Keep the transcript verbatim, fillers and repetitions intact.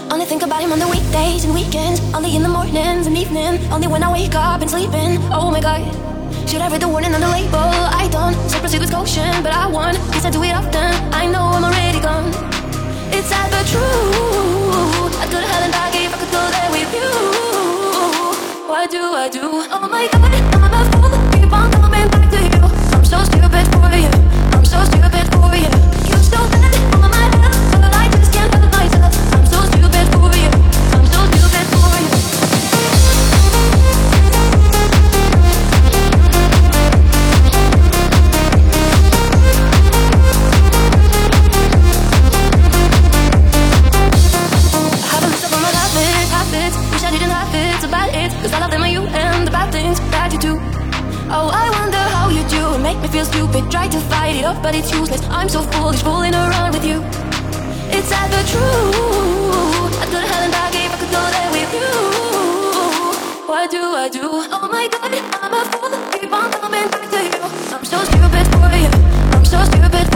Only think about him on the weekdays and weekends. Only in the mornings and evening. Only when I wake up and sleeping. Oh my god. Should I read the warning on the label? I don't. So proceed with caution, but I won. Yes, I do it often. I know I'm already gone. It's sad but true. I go to hell and back if I could go there with you. What do I do? Oh my god, I'm a fool. Keep on coming back to you. I'm so stupid for you. I'm so stupid for you. You're so bad on my head, but I just can't help myself. I'm so stupid for you. I'm so stupid for you. Cause all of them are you and the bad things that you do. Oh, I wonder how you do it. Make me feel stupid. Try to fight it off, but it's useless. I'm so foolish, fooling around with you. It's sad but true. I'd go to hell and back if I could go there with you. What do I do? Oh my god, I'm a fool. Keep on coming back to you. I'm so stupid for you. I'm so stupid